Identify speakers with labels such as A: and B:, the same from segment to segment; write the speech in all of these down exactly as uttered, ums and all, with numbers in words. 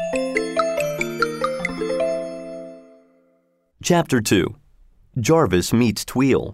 A: Chapter two. Jarvis Meets Tweel.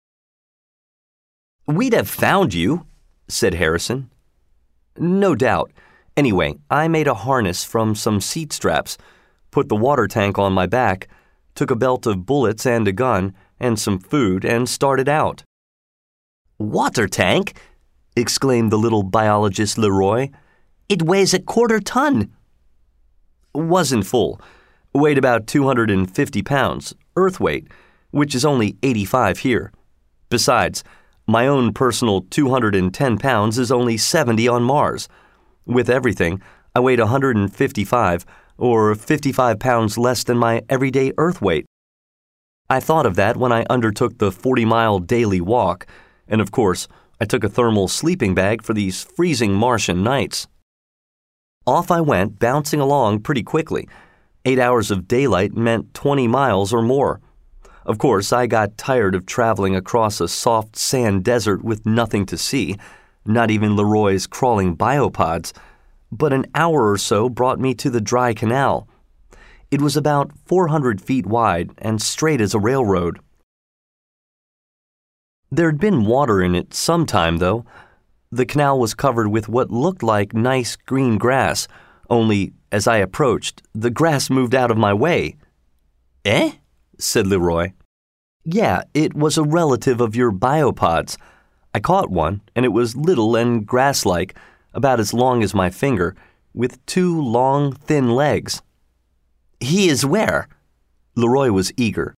A: "We'd have found you," said Harrison. "No doubt. Anyway, I made a harness from some seat straps, put the water tank on my back, took a belt of bullets and a gun, and some food, and started out." "Water tank?" exclaimed the little biologist Leroy. "It weighs a quarter ton." "Wasn't full. Weighed about two hundred fifty pounds, earth weight, which is only eighty-five here. Besides, my own personal two hundred ten pounds is only seventy on Mars. With everything, I weighed one hundred fifty-five, or fifty-five pounds less than my everyday earth weight. I thought of that when I undertook the forty-mile daily walk, and of course, I took a thermal sleeping bag for these freezing Martian nights. Off I went, bouncing along pretty quickly. Eight hours of daylight meant twenty miles or more. Of course, I got tired of traveling across a soft sand desert with nothing to see, not even Leroy's crawling biopods, but an hour or so brought me to the dry canal. It was about four hundred feet wide and straight as a railroad. There'd been water in it some time, though. The canal was covered with what looked like nice green grass, only, as I approached, the grass moved out of my way. "Eh?" said Leroy. "Yeah, it was a relative of your biopods. I caught one, and it was little and grass-like, about as long as my finger, with two long, thin legs." "He is where?" Leroy was eager.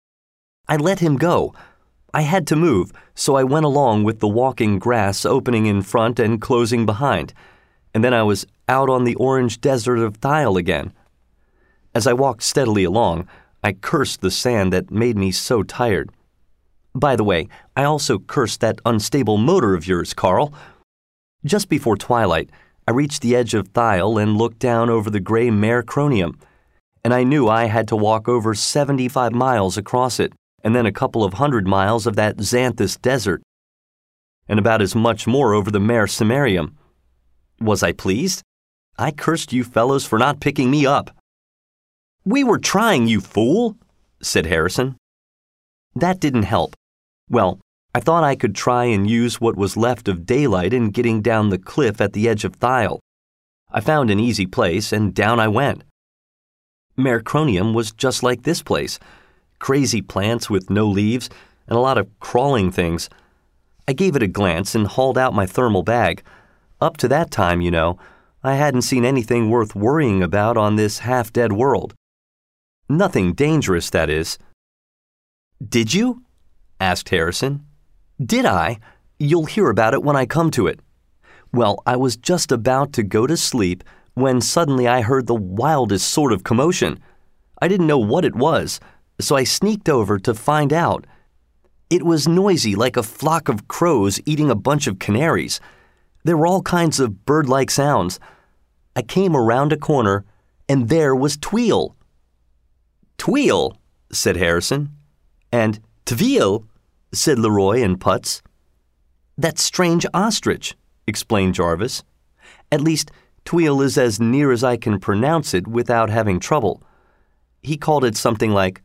A: I let him go. I had to move, so I went along with the walking grass opening in front and closing behind, and then I was out on the orange desert of Thiel again. As I walked steadily along, I cursed the sand that made me so tired. By the way, I also cursed that unstable motor of yours, Carl. Just before twilight, I reached the edge of Thiel and looked down over the gray Mare Cronium, and I knew I had to walk over seventy-five miles across it, and then a couple of hundred miles of that Xanthus desert, and about as much more over the Mare Cimmerium. Was I pleased? I cursed you fellows for not picking me up. "We were trying, you fool," said Harrison. That didn't help. Well, I thought I could try and use what was left of daylight in getting down the cliff at the edge of Thiel. I found an easy place, and down I went. Mare Cronium was just like this place. Crazy plants with no leaves, and a lot of crawling things. I gave it a glance and hauled out my thermal bag. Up to that time, you know, I hadn't seen anything worth worrying about on this half-dead world. Nothing dangerous, that is. "Did you?" asked Harrison. "Did I? You'll hear about it when I come to it. Well, I was just about to go to sleep when suddenly I heard the wildest sort of commotion. I didn't know what it was, so I sneaked over to find out. It was noisy like a flock of crows eating a bunch of canaries. There were all kinds of bird-like sounds. I came around a corner, and there was Tweel." "Tweel?" said Harrison. And "Tweel?" said Leroy and Putz. "That strange ostrich," explained Jarvis. "At least, Tweel is as near as I can pronounce it without having trouble. He called it something like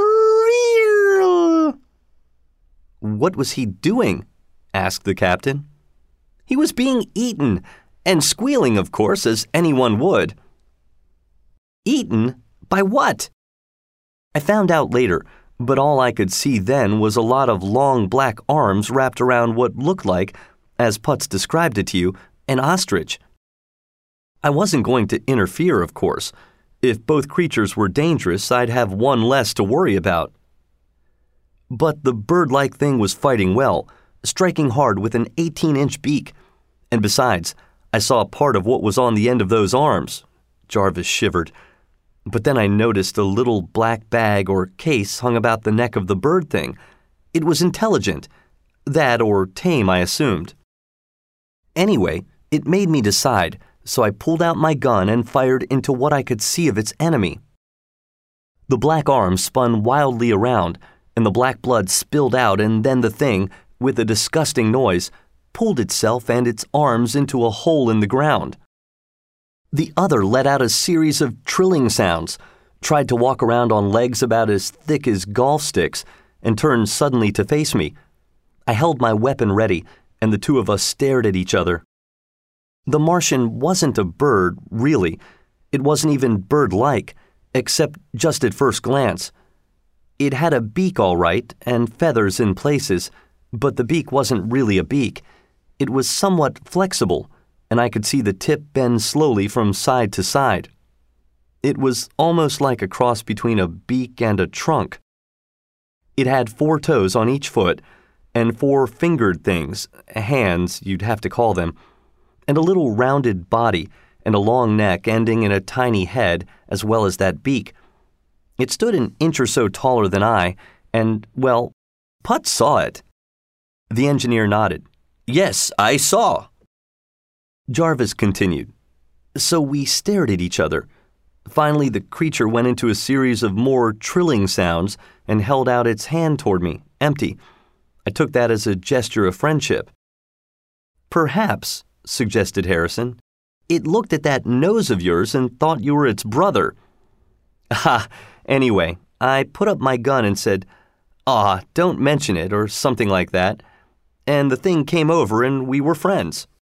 A: Tweel." "What was he doing?" asked the captain. "He was being eaten, and squealing, of course, as anyone would." "Eaten? By what?" I found out later, but all I could see then was a lot of long black arms wrapped around what looked like, as Putz described it to you, an ostrich. I wasn't going to interfere, of course. If both creatures were dangerous, I'd have one less to worry about. But the bird-like thing was fighting well, striking hard with an eighteen-inch beak. And besides, I saw part of what was on the end of those arms. Jarvis shivered. But then I noticed a little black bag or case hung about the neck of the bird thing. It was intelligent. That or tame, I assumed. Anyway, it made me decide, so I pulled out my gun and fired into what I could see of its enemy. The black arm spun wildly around, and the black blood spilled out, and then the thing, with a disgusting noise, pulled itself and its arms into a hole in the ground. The other let out a series of trilling sounds, tried to walk around on legs about as thick as golf sticks, and turned suddenly to face me. I held my weapon ready, and the two of us stared at each other. The Martian wasn't a bird, really. It wasn't even bird-like, except just at first glance. It had a beak all right, and feathers in places, but the beak wasn't really a beak. It was somewhat flexible, and I could see the tip bend slowly from side to side. It was almost like a cross between a beak and a trunk. It had four toes on each foot, and four fingered things, hands you'd have to call them, and a little rounded body and a long neck ending in a tiny head as well as that beak. It stood an inch or so taller than I, and, well, Putt saw it. The engineer nodded. "Yes, I saw." Jarvis continued. So we stared at each other. Finally, the creature went into a series of more trilling sounds and held out its hand toward me, empty. I took that as a gesture of friendship. "Perhaps," suggested Harrison, "it looked at that nose of yours and thought you were its brother." Ha! Anyway, I put up my gun and said, "Aw, don't mention it," or something like that, and the thing came over and we were friends.